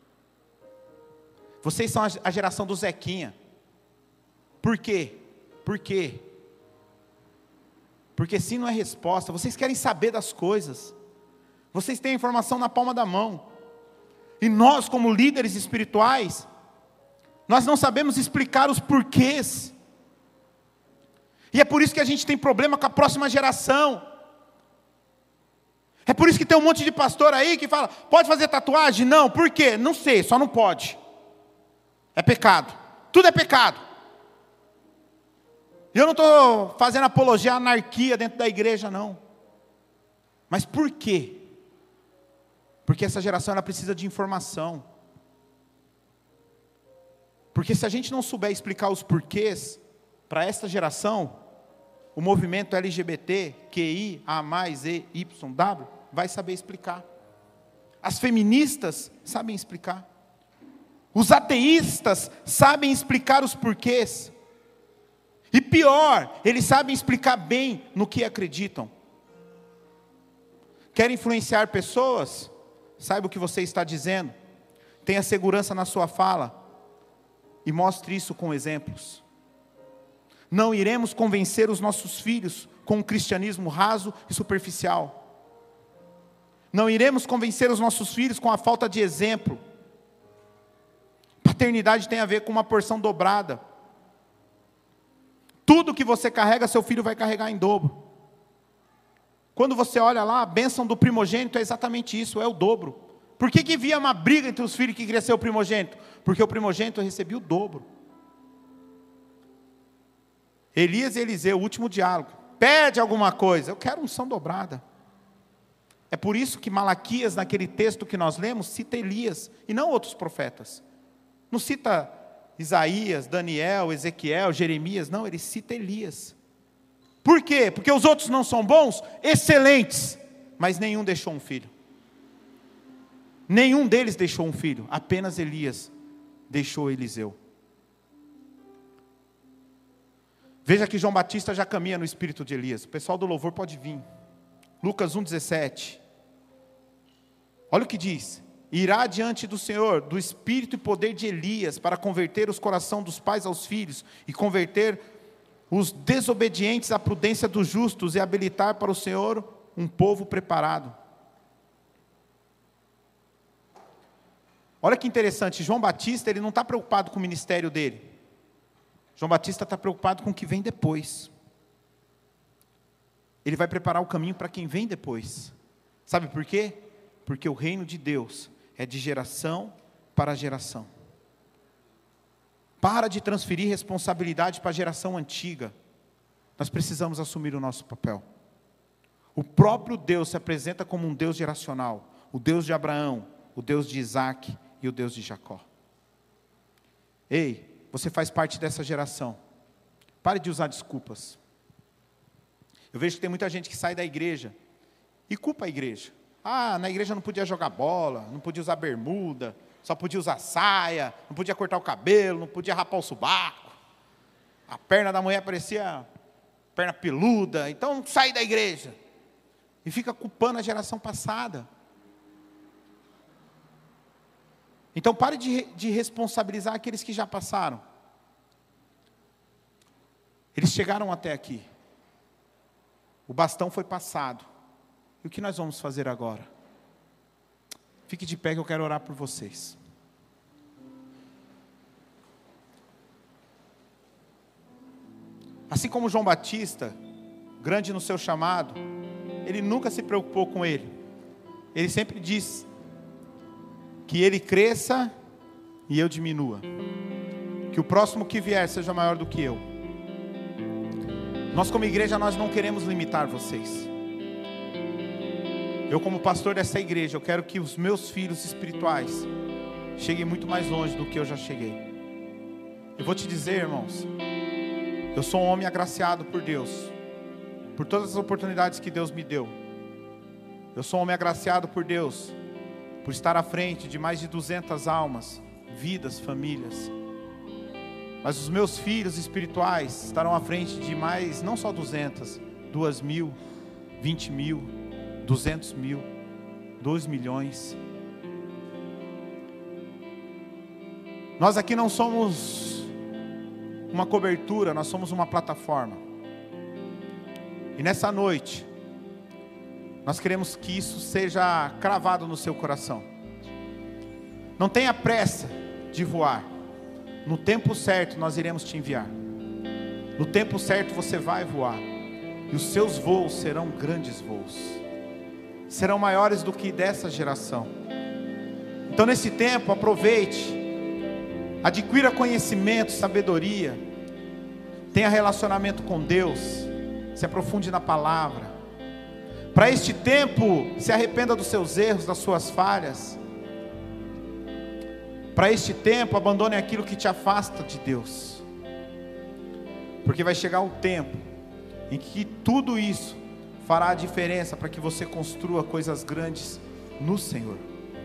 Vocês são a geração do Zequinha. Por quê? Por quê? Porque sim não é resposta. Vocês querem saber das coisas. Vocês têm a informação na palma da mão. E nós, como líderes espirituais, nós não sabemos explicar os porquês. E é por isso que a gente tem problema com a próxima geração. É por isso que tem um monte de pastor aí que fala: pode fazer tatuagem? Não. Por quê? Não sei, só não pode. É pecado. Tudo é pecado. Eu não estou fazendo apologia à anarquia dentro da igreja, não. Mas por quê? Porque essa geração ela precisa de informação. Porque se a gente não souber explicar os porquês para esta geração, o movimento LGBT, QI, A+, E, Y, W, vai saber explicar. As feministas sabem explicar. Os ateístas sabem explicar os porquês. E pior, eles sabem explicar bem no que acreditam. Quer influenciar pessoas? Saiba o que você está dizendo. Tenha segurança na sua fala. E mostre isso com exemplos. Não iremos convencer os nossos filhos com um cristianismo raso e superficial. Não iremos convencer os nossos filhos com a falta de exemplo. Paternidade tem a ver com uma porção dobrada. Tudo que você carrega, seu filho vai carregar em dobro. Quando você olha lá, a bênção do primogênito é exatamente isso, é o dobro. Por que havia uma briga entre os filhos que queriam ser o primogênito? Porque o primogênito recebia o dobro. Elias e Eliseu, o último diálogo. Pede alguma coisa, eu quero unção dobrada. É por isso que Malaquias, naquele texto que nós lemos, cita Elias, e não outros profetas. Não cita Isaías, Daniel, Ezequiel, Jeremias, não, ele cita Elias. Por quê? Porque os outros não são bons? Excelentes, mas nenhum deixou um filho. Nenhum deles deixou um filho, apenas Elias deixou Eliseu. Veja que João Batista já caminha no espírito de Elias. O pessoal do louvor pode vir. Lucas 1,17. Olha o que diz. irá diante do Senhor, do espírito e poder de Elias, para converter os corações dos pais aos filhos, e converter os desobedientes à prudência dos justos, e habilitar para o Senhor um povo preparado. Olha que interessante, João Batista, ele não está preocupado com o ministério dele. João Batista está preocupado com o que vem depois. Ele vai preparar o caminho para quem vem depois. Sabe por quê? Porque o reino de Deus é de geração para geração. Para de transferir responsabilidade para a geração antiga. Nós precisamos assumir o nosso papel. O próprio Deus se apresenta como um Deus geracional. O Deus de Abraão, o Deus de Isaac e o Deus de Jacó. Ei, você faz parte dessa geração. Pare de usar desculpas. Eu vejo que tem muita gente que sai da igreja e culpa a igreja. Ah, na igreja não podia jogar bola, não podia usar bermuda, só podia usar saia, não podia cortar o cabelo, não podia rapar o sovaco. A perna da mulher parecia perna peluda, então sai da igreja. E fica culpando a geração passada. Então pare de responsabilizar aqueles que já passaram. Eles chegaram até aqui. O bastão foi passado. E o que nós vamos fazer agora? Fique de pé que eu quero orar por vocês. Assim como João Batista, grande no seu chamado, ele nunca se preocupou com ele. Ele sempre disse que ele cresça e eu diminua. Que o próximo que vier seja maior do que eu. Nós como igreja, nós não queremos limitar vocês. Eu como pastor dessa igreja, eu quero que os meus filhos espirituais cheguem muito mais longe do que eu já cheguei. Eu vou te dizer, irmãos, eu sou um homem agraciado por Deus, por todas as oportunidades que Deus me deu. Eu sou um homem agraciado por Deus, por estar à frente de mais de 200 almas, vidas, famílias. Mas os meus filhos espirituais estarão à frente de mais, não só 200, 2.000, 20.000, 200.000, 2 milhões. Nós aqui não somos uma cobertura, nós somos uma plataforma. E nessa noite, nós queremos que isso seja cravado no seu coração. Não tenha pressa de voar. No tempo certo nós iremos te enviar. No tempo certo você vai voar. E os seus voos serão grandes voos. Serão maiores do que dessa geração. Então nesse tempo aproveite. Adquira conhecimento, sabedoria. Tenha relacionamento com Deus. Se aprofunde na palavra. Para este tempo, se arrependa dos seus erros, das suas falhas. Para este tempo, abandone aquilo que te afasta de Deus. Porque vai chegar um tempo em que tudo isso fará a diferença para que você construa coisas grandes no Senhor.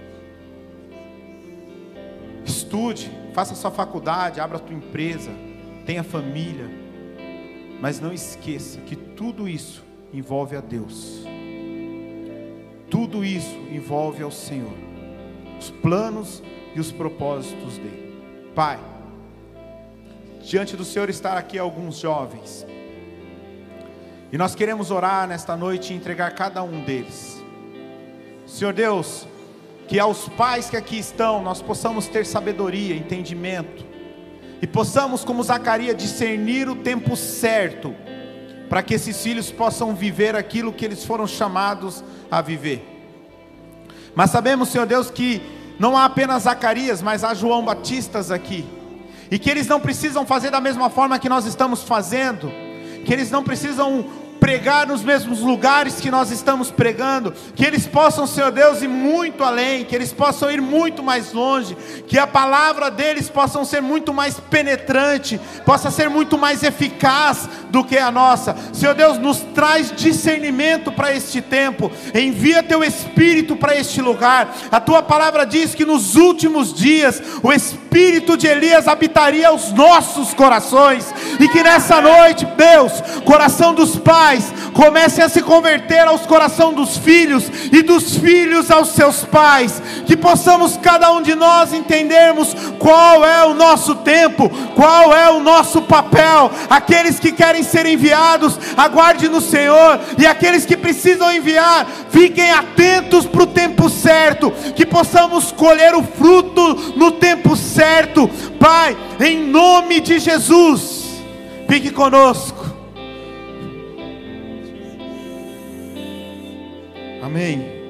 Estude, faça sua faculdade, abra a tua empresa, tenha família. Mas não esqueça que tudo isso envolve a Deus. Tudo isso envolve ao Senhor. Os planos e os propósitos dele. Pai, diante do Senhor estar aqui alguns jovens. E nós queremos orar nesta noite e entregar cada um deles. Senhor Deus, que aos pais que aqui estão, nós possamos ter sabedoria, entendimento. E possamos, como Zacarias, discernir o tempo certo, para que esses filhos possam viver aquilo que eles foram chamados a viver. Mas sabemos, Senhor Deus, que não há apenas Zacarias, mas há João Batistas aqui. E que eles não precisam fazer da mesma forma que nós estamos fazendo. Que eles não precisam pregar nos mesmos lugares que nós estamos pregando, que eles possam, Senhor Deus, ir muito além, que eles possam ir muito mais longe, que a palavra deles possa ser muito mais penetrante, possa ser muito mais eficaz do que a nossa. Senhor Deus, nos traz discernimento para este tempo, envia teu Espírito para este lugar. A tua palavra diz que nos últimos dias o Espírito de Elias habitaria os nossos corações, e que nessa noite, Deus, coração dos pais comece a se converter aos corações dos filhos, e dos filhos aos seus pais, que possamos cada um de nós entendermos qual é o nosso tempo, qual é o nosso papel. Aqueles que querem ser enviados, aguarde no Senhor, e aqueles que precisam enviar, fiquem atentos para o tempo certo, que possamos colher o fruto no tempo certo. Pai, em nome de Jesus, fique conosco. Amém.